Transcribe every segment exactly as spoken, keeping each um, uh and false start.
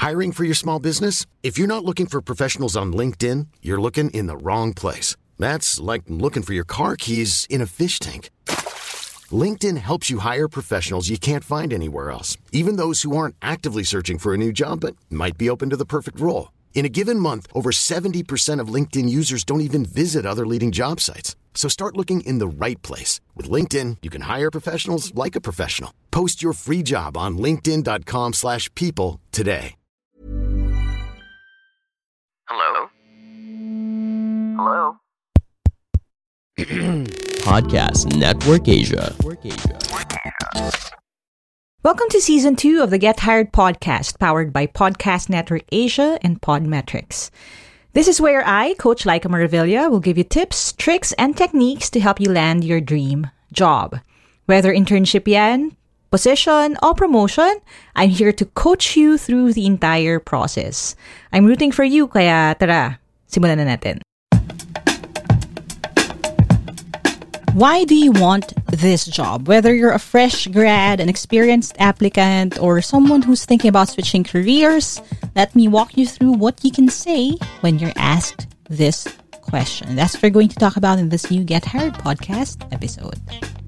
Hiring for your small business? If you're not looking for professionals on LinkedIn, you're looking in the wrong place. That's like looking for your car keys in a fish tank. LinkedIn helps you hire professionals you can't find anywhere else, even those who aren't actively searching for a new job but might be open to the perfect role. In a given month, over seventy percent of LinkedIn users don't even visit other leading job sites. So start looking in the right place. With LinkedIn, you can hire professionals like a professional. Post your free job on linkedin.com slash people today. Hello? Hello? Podcast Network Asia. Welcome to Season two of the Get Hired podcast, powered by Podcast Network Asia and Podmetrics. This is where I, Coach Laika Maravilla, will give you tips, tricks, and techniques to help you land your dream job. Whether internship yan, position, or promotion, I'm here to coach you through the entire process. I'm rooting for you, kaya tara, simulan na natin. Why do you want this job? Whether you're a fresh grad, an experienced applicant, or someone who's thinking about switching careers, let me walk you through what you can say when you're asked this question. That's what we're going to talk about in this new Get Hired podcast episode.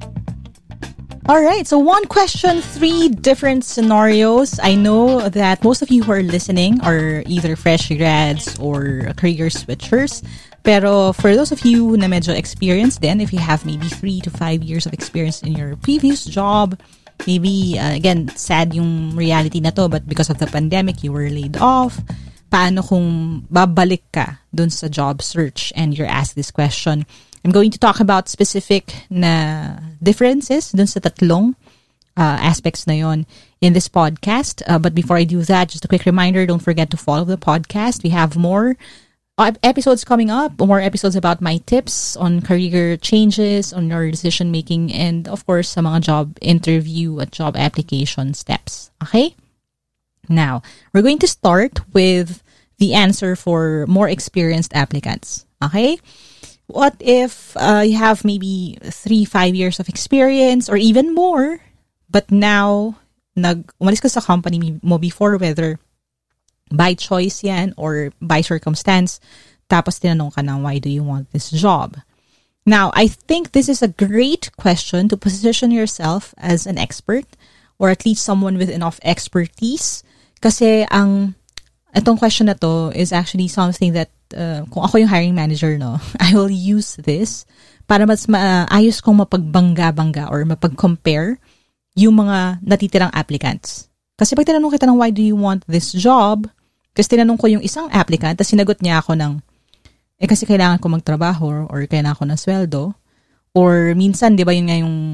All right, so one question, three different scenarios. I know that most of you who are listening are either fresh grads or career switchers. Pero for those of you na medyo experienced then, if you have maybe three to five years of experience in your previous job, maybe, uh, again, sad yung reality na to, but because of the pandemic, you were laid off. Paano kung babalik ka dun sa job search and you're asked this question? I'm going to talk about specific na differences dun sa tatlong uh, aspects na yon in this podcast. Uh, but before I do that, just a quick reminder, don't forget to follow the podcast. We have more episodes coming up, more episodes about my tips on career changes, on your decision making, and of course, sa mga job interview at job application steps. Okay? Now, we're going to start with the answer for more experienced applicants. Okay? What if uh, you have maybe three, five years of experience or even more, but now, nag umalis ka sa company mo before, whether by choice yan or by circumstance, tapos tinanong ka na, why do you want this job? Now, I think this is a great question to position yourself as an expert or at least someone with enough expertise, kasi ang itong question na to is actually something that uh, kung ako yung hiring manager, no, I will use this para mas maayos kong mapagbangga-bangga or mapag-compare yung mga natitirang applicants. Kasi pag tinanong kita ng why do you want this job, kasi tinanong ko yung isang applicant, tapos sinagot niya ako ng, eh kasi kailangan ko magtrabaho or kailangan ko ng sweldo. Or minsan, di ba yun nga yung,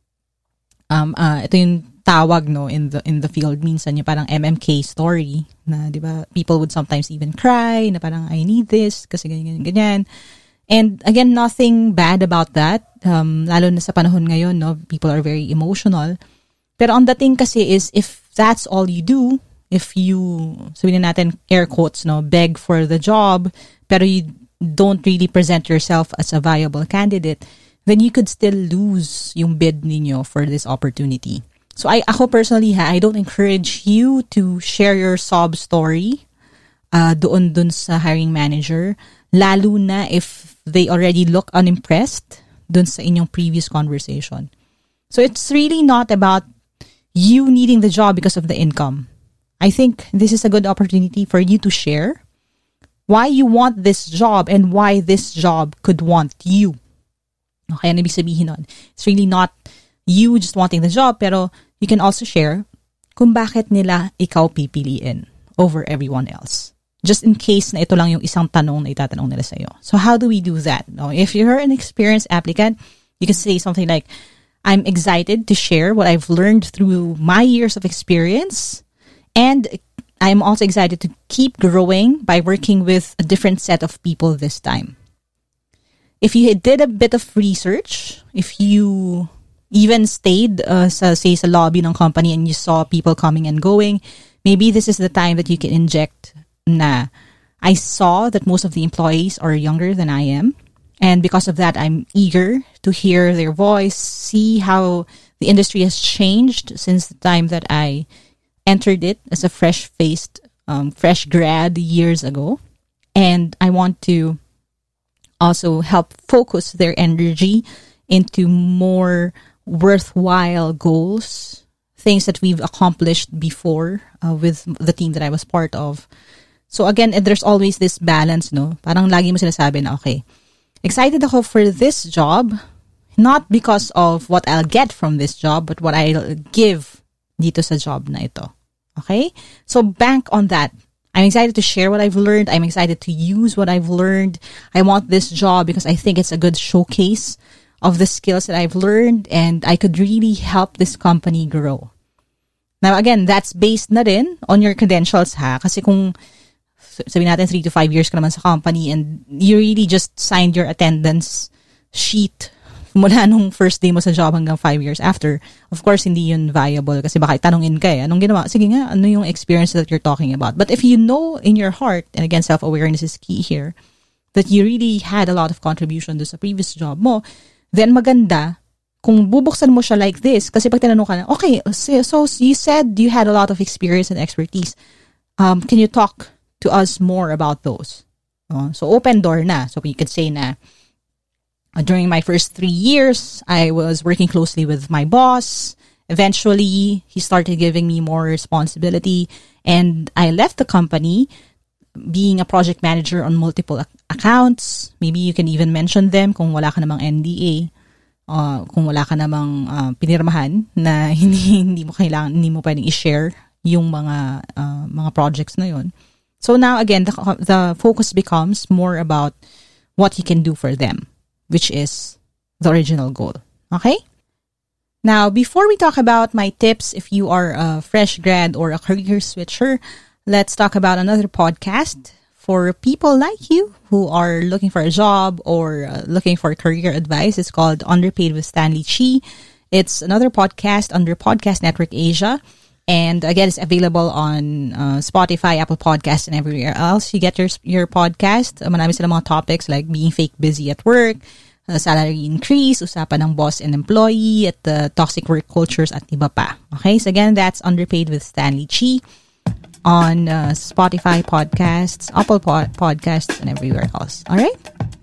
um, uh, ito yung tawag, no, in the in the field, minsan yung parang M M K story, na di ba, people would sometimes even cry, na parang, I need this, kasi ganyan, ganyan, ganyan. And again, nothing bad about that. Um, lalo na sa panahon ngayon, no, people are very emotional. Pero ang dating kasi is, if that's all you do, if you, sabihin natin, air quotes, no, beg for the job, pero you don't really present yourself as a viable candidate, then you could still lose yung bid ninyo for this opportunity. So I, ako personally, ha, I don't encourage you to share your sob story uh, doon dun sa hiring manager, lalo na if they already look unimpressed dun sa inyong previous conversation. So it's really not about you needing the job because of the income. I think this is a good opportunity for you to share why you want this job and why this job could want you. Okay, ano ibig sabihin nun? It's really not you just wanting the job, pero you can also share kung bakit nila ikaw pipiliin over everyone else. Just in case na ito lang yung isang tanong na itatanong nila sa'yo. So how do we do that? No? If you're an experienced applicant, you can say something like, I'm excited to share what I've learned through my years of experience, and I'm also excited to keep growing by working with a different set of people this time. If you did a bit of research, if you even stayed uh, sa, say, sa lobby ng company and you saw people coming and going, maybe this is the time that you can inject na, I saw that most of the employees are younger than I am. And because of that, I'm eager to hear their voice, see how the industry has changed since the time that I entered it as a fresh-faced um, fresh grad years ago. And I want to also help focus their energy into more worthwhile goals, things that we've accomplished before uh, with the team that I was part of. So again, there's always this balance, no? Parang lagi mo sinasabi na, okay, excited ako for this job, not because of what I'll get from this job, but what I'll give dito sa job na ito. Okay? So bank on that. I'm excited to share what I've learned. I'm excited to use what I've learned. I want this job because I think it's a good showcase of the skills that I've learned, and I could really help this company grow. Now again, that's based na rin on your credentials, ha? Kasi kung sabi natin three to five years ka naman sa company and you really just signed your attendance sheet mula nung first day mo sa job hanggang five years after, of course, hindi yun viable kasi baka itanungin ka eh, anong ginawa? Sige nga, ano yung experience that you're talking about? But if you know in your heart, and again, self-awareness is key here, that you really had a lot of contribution do sa previous job mo, then maganda kung bubuksan mo siya like this, kasi pag tinanong ka na, okay, so, so you said you had a lot of experience and expertise. Um, can you talk to us more about those? Uh, so open door na. So you could say na, during my first three years, I was working closely with my boss. Eventually, he started giving me more responsibility, and I left the company being a project manager on multiple ac- accounts. Maybe you can even mention them kung wala ka namang N D A, uh, kung wala ka namang uh, pinirmahan na hindi hindi mo kailangan, hindi mo pwedeng i-share yung mga uh, mga projects na yun. So now again, the the focus becomes more about what you can do for them, which is the original goal. Okay? Now, before we talk about my tips, if you are a fresh grad or a career switcher, let's talk about another podcast for people like you who are looking for a job or uh, looking for career advice. It's called Underpaid with Stanley Chi. It's another podcast under Podcast Network Asia. And again, it's available on uh, Spotify, Apple Podcasts, and everywhere else you get your your podcast. Marami silang mga topics like being fake busy at work, uh, salary increase, usapan ng boss and employee, at the toxic work cultures, at iba pa. Okay, so again, that's Underpaid with Stanley Chi on uh, Spotify podcasts, Apple pod- podcasts, and everywhere else. All right?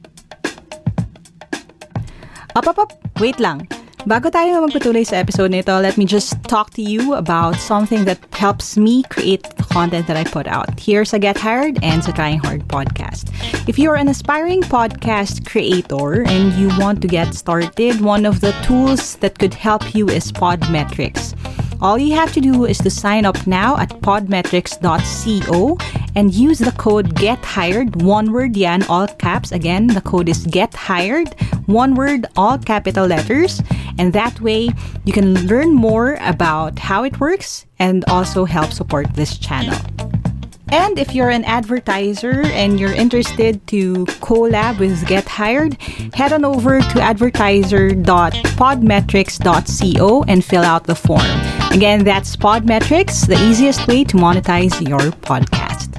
Up, up, up. Wait lang. Bago tayo magpatuloy sa episode nito, let me just talk to you about something that helps me create the content that I put out here sa Get Hired and sa Trying Hard podcast. If you're an aspiring podcast creator and you want to get started, one of the tools that could help you is Podmetrics. All you have to do is to sign up now at podmetrics dot co and use the code GETHIRED, one word yan, all caps. Again, the code is GETHIRED, one word, all capital letters. And that way, you can learn more about how it works and also help support this channel. And if you're an advertiser and you're interested to collab with Get Hired, head on over to advertiser dot podmetrics dot co and fill out the form. Again, that's Podmetrics, the easiest way to monetize your podcast.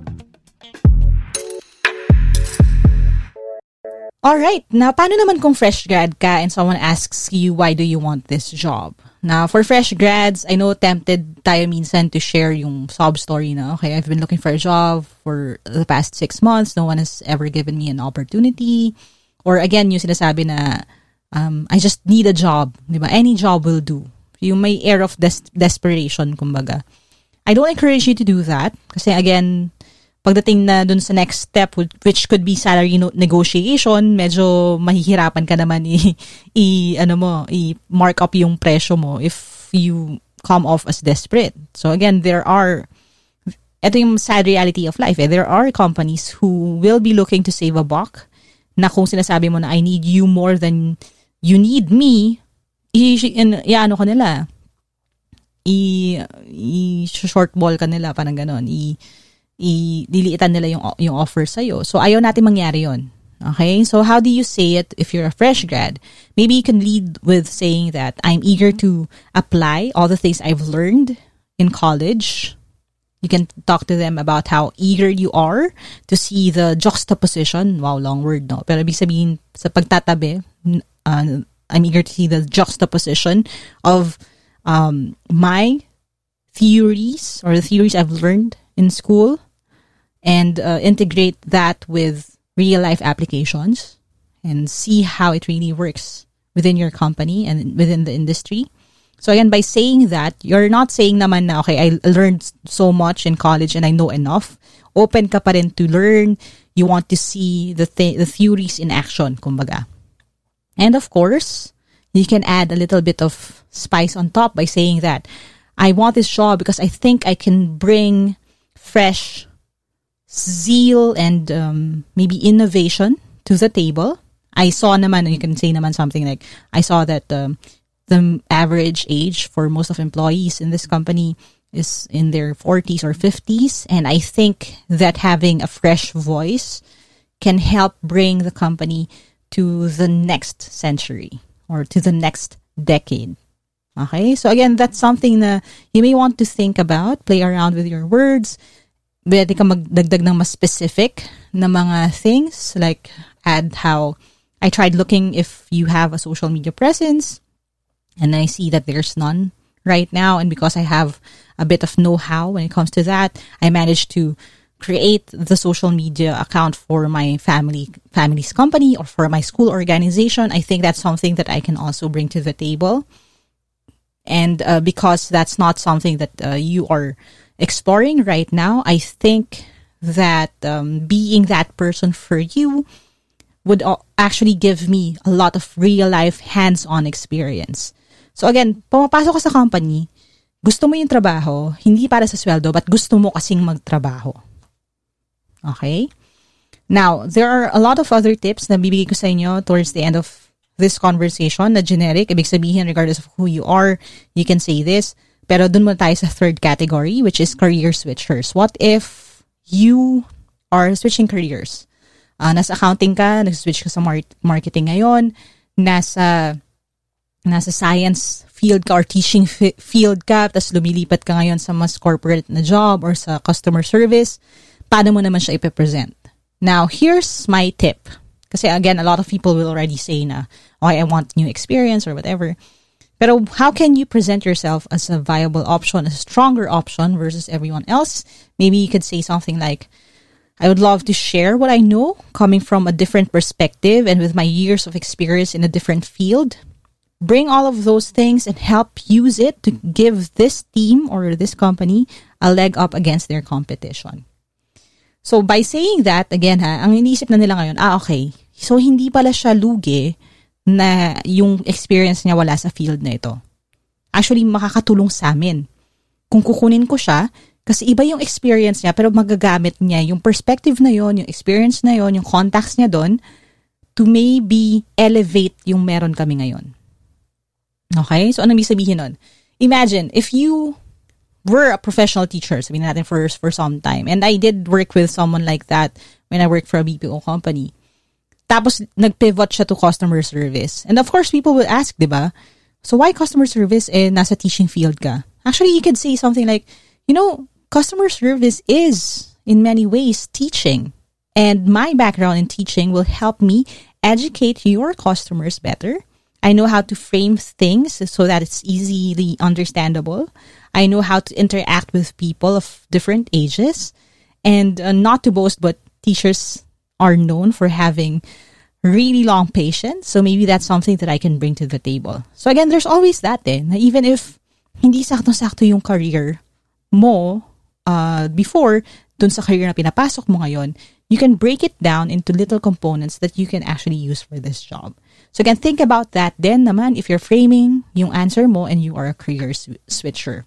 Alright, now paano naman kung fresh grad ka and someone asks you, why do you want this job? Now, for fresh grads, I know tempted tayo minsan to share yung sob story na, okay, I've been looking for a job for the past six months. No one has ever given me an opportunity. Or again, yung sinasabi na, um, I just need a job. Diba? Any job will do. Yung may air of des- desperation, kumbaga. I don't encourage you to do that. Kasi again, pagdating na dun sa next step, which could be salary no- negotiation, medyo mahihirapan ka naman i, i ano mo, i mark up yung presyo mo if you come off as desperate. So again, there are, ito yung sad reality of life, eh. There are companies who will be looking to save a buck, na kung sinasabi mo na I need you more than you need me, i, in, i ano ka nila, i, i short ball ka nila, parang ganon, i i-diliitan nila yung, yung offer sa'yo. So, ayaw natin mangyari yun. Okay? So, how do you say it if you're a fresh grad? Maybe you can lead with saying that I'm eager to apply all the things I've learned in college. You can talk to them about how eager you are to see the juxtaposition. Wow, long word, no? Pero ibig sabihin, sa pagtatabi, uh, I'm eager to see the juxtaposition of um, my theories or the theories I've learned in school and uh, integrate that with real life applications and see how it really works within your company and within the industry. So again, by saying that, you're not saying naman na, okay, I learned so much in college and I know enough. Open ka pa rin to learn. You want to see the th- the theories in action, kumbaga. And of course, you can add a little bit of spice on top by saying that I want this job because I think I can bring fresh zeal and um, maybe innovation to the table. I saw naman, you can say naman something like, I saw that um, the average age for most of employees in this company is in their forties or fifties. And I think that having a fresh voice can help bring the company to the next century or to the next decade. Okay? So again, that's something that you may want to think about, play around with your words. Pwede ka magdagdag ng mas specific na mga things, like add how I tried looking if you have a social media presence, and I see that there's none right now. And because I have a bit of know-how when it comes to that, I managed to create the social media account for my family family's company or for my school organization. I think that's something that I can also bring to the table. And uh, because that's not something that uh, you are exploring right now, I think that um, being that person for you would actually give me a lot of real-life hands-on experience. So again, pumapasok ka sa company, gusto mo yung trabaho, hindi para sa sweldo, but gusto mo kasing magtrabaho. Okay? Now, there are a lot of other tips na bibigay ko sa inyo towards the end of this conversation na generic. Ibig sabihin, regardless of who you are, you can say this. Pero dun muna tayo sa third category, which is career switchers. What if you are switching careers? Uh, nasa accounting ka, nag-switch ka sa mar- marketing ngayon, nasa nasa science field ka or teaching fi- field ka, tapos lumilipat ka ngayon sa mas corporate na job or sa customer service, paano mo naman siya ipipresent? Now, here's my tip. Kasi again, a lot of people will already say na, oh, I want new experience or whatever. Pero how can you present yourself as a viable option, a stronger option versus everyone else? Maybe you could say something like, I would love to share what I know coming from a different perspective and with my years of experience in a different field. Bring all of those things and help use it to give this team or this company a leg up against their competition. So by saying that, again ha, ang iniisip na nila ngayon, ah okay, so hindi pala siya lugi na yung experience niya wala sa field na ito. Actually, makakatulong sa amin. Kung kukunin ko siya, kasi iba yung experience niya, pero magagamit niya yung perspective na yon, yung experience na yon, yung contacts niya doon, to maybe elevate yung meron kami ngayon. Okay? So, anong ibig sabihin nun? Imagine, if you were a professional teacher, sabihin natin for, for some time, and I did work with someone like that when I worked for a B P O company. Tapos, nag-pivot siya to customer service. And of course, people will ask, diba? So, why customer service? Eh, nasa teaching field ka. Actually, you could say something like, you know, customer service is, in many ways, teaching. And my background in teaching will help me educate your customers better. I know how to frame things so that it's easily understandable. I know how to interact with people of different ages. And uh, not to boast, but teachers are known for having really long patience. So maybe that's something that I can bring to the table. So again, there's always that eh, na even if hindi sakto-sakto yung career mo uh, before, dun sa career na pinapasok mo ngayon, you can break it down into little components that you can actually use for this job. So again, think about that then naman if you're framing yung answer mo and you are a career sw- switcher.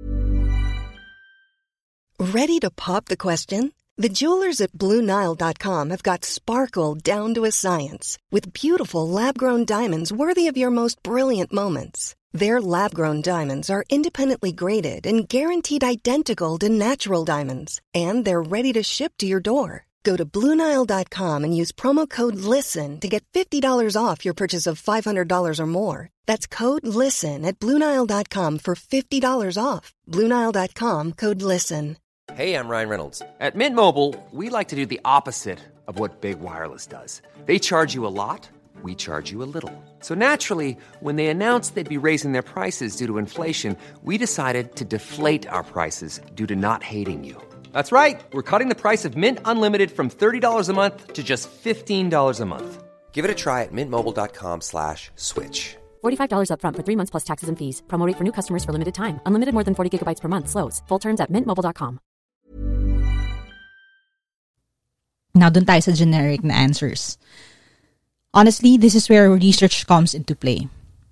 Ready to pop the question? The jewelers at Blue Nile dot com have got sparkle down to a science with beautiful lab-grown diamonds worthy of your most brilliant moments. Their lab-grown diamonds are independently graded and guaranteed identical to natural diamonds, and they're ready to ship to your door. Go to Blue Nile dot com and use promo code LISTEN to get fifty dollars off your purchase of five hundred dollars or more. That's code LISTEN at Blue Nile dot com for fifty dollars off. Blue Nile dot com, code LISTEN. Hey, I'm Ryan Reynolds. At Mint Mobile, we like to do the opposite of what Big Wireless does. They charge you a lot, we charge you a little. So naturally, when they announced they'd be raising their prices due to inflation, we decided to deflate our prices due to not hating you. That's right. We're cutting the price of Mint Unlimited from thirty dollars a month to just fifteen dollars a month. Give it a try at mintmobile.com slash switch. forty-five dollars up front for three months plus taxes and fees. Promo rate for new customers for limited time. Unlimited more than forty gigabytes per month. Slows full terms at mint mobile dot com. Now, dun tayo sa generic na answers. Honestly, this is where research comes into play.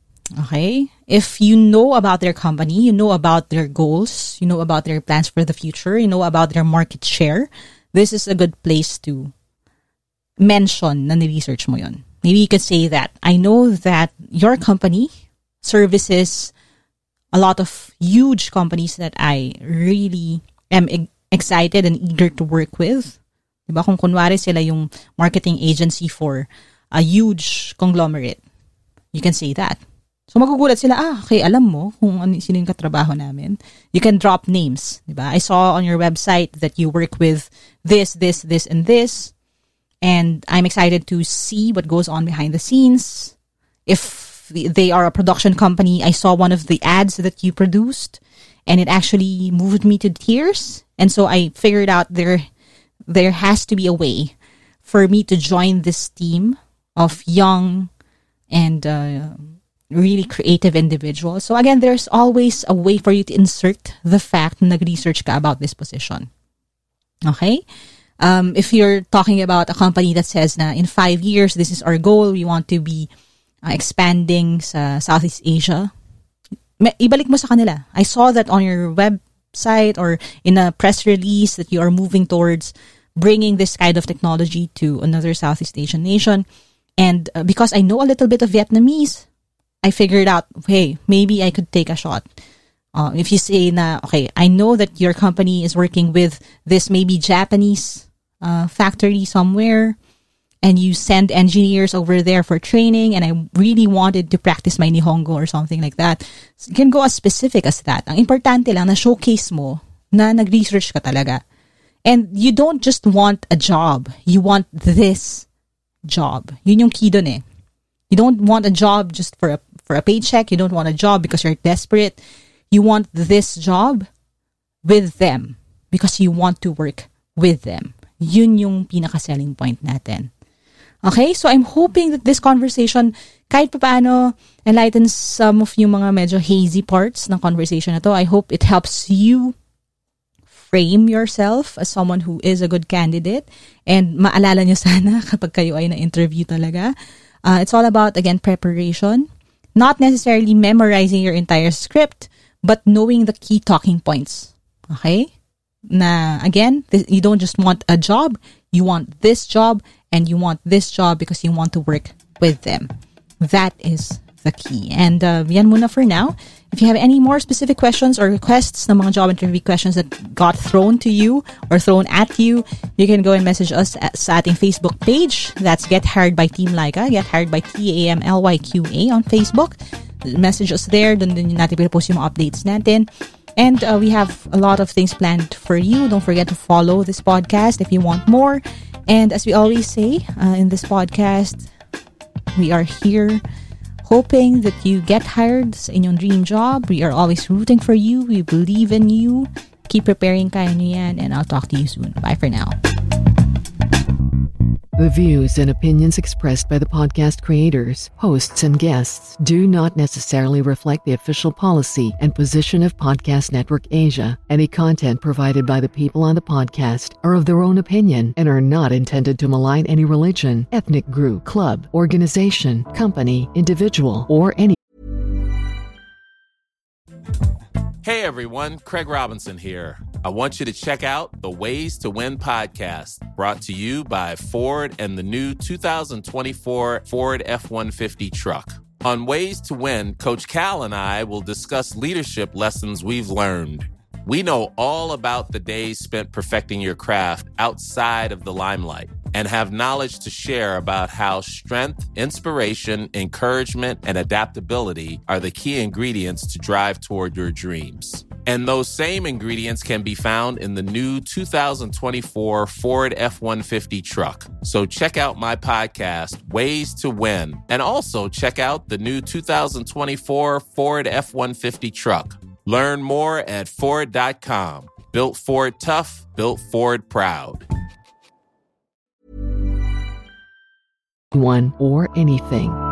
Okay? If you know about their company, you know about their goals, you know about their plans for the future, you know about their market share, this is a good place to mention na ni-research mo yun. Maybe you could say that, I know that your company services a lot of huge companies that I really am e- excited and eager to work with. Diba? Kung kunwari sila yung marketing agency for a huge conglomerate, you can say that. So magugulat sila, ah, okay, alam mo kung ano, sino yung katrabaho namin. You can drop names, di ba? I saw on your website that you work with this, this, this, and this. And I'm excited to see what goes on behind the scenes. If they are a production company, I saw one of the ads that you produced, and it actually moved me to tears. And so I figured out there, there has to be a way for me to join this team of young and uh, really creative individuals. So again, there's always a way for you to insert the fact na nag-research ka about this position. Okay? Um, if you're talking about a company that says na in five years, this is our goal, we want to be uh, expanding sa Southeast Asia, ibalik mo sa kanila. I saw that on your website or in a press release that you are moving towards bringing this kind of technology to another Southeast Asian nation. And uh, because I know a little bit of Vietnamese, I figured out, hey, maybe I could take a shot. Uh, if you say na, okay, I know that your company is working with this maybe Japanese uh, factory somewhere, and you send engineers over there for training, and I really wanted to practice my Nihongo or something like that. So you can go as specific as that. Ang importante lang na showcase mo na nag-research ka talaga. And you don't just want a job. You want this job. Yun yung key dun eh. You don't want a job just for a for a paycheck. You don't want a job because you're desperate. You want this job with them because you want to work with them. Yun yung pinaka-selling point natin. Okay? So I'm hoping that this conversation kahit paano enlightens some of yung mga medyo hazy parts ng conversation na to. I hope it helps you frame yourself as someone who is a good candidate, and maalala nyo sana kapag kayo ay na-interview talaga. Uh, it's all about, again, preparation. Not necessarily memorizing your entire script, but knowing the key talking points. Okay? Na, again, th- you don't just want a job, you want this job, and you want this job because you want to work with them. That is the key. And uh, yan muna for now. If you have any more specific questions or requests ng mga job interview questions that got thrown to you or thrown at you, you can go and message us at, sa ating Facebook page. That's Get Hired by Team Laika. Get Hired by T A M L Y Q A on Facebook. Message us there. Doon din natin pinapost yung mga updates natin. And uh, we have a lot of things planned for you. Don't forget to follow this podcast if you want more. And as we always say uh, in this podcast, we are here hoping that you get hired sa inyong dream job. We are always rooting for you. We believe in you. Keep preparing, kaya nyo yan, and I'll talk to you soon. Bye for now. The views and opinions expressed by the podcast creators, hosts, and guests do not necessarily reflect the official policy and position of Podcast Network Asia. Any content provided by the people on the podcast are of their own opinion and are not intended to malign any religion, ethnic group, club, organization, company, individual, or any. Hey everyone, Craig Robinson here. I want you to check out the Ways to Win podcast, brought to you by Ford and the new two thousand twenty-four Ford F one fifty truck. On Ways to Win, Coach Cal and I will discuss leadership lessons we've learned. We know all about the days spent perfecting your craft outside of the limelight and have knowledge to share about how strength, inspiration, encouragement, and adaptability are the key ingredients to drive toward your dreams. And those same ingredients can be found in the new two thousand twenty-four Ford F one fifty truck. So check out my podcast, Ways to Win, and also check out the new two thousand twenty-four Ford F one fifty truck. Learn more at Ford dot com. Built Ford tough, built Ford proud. One or anything.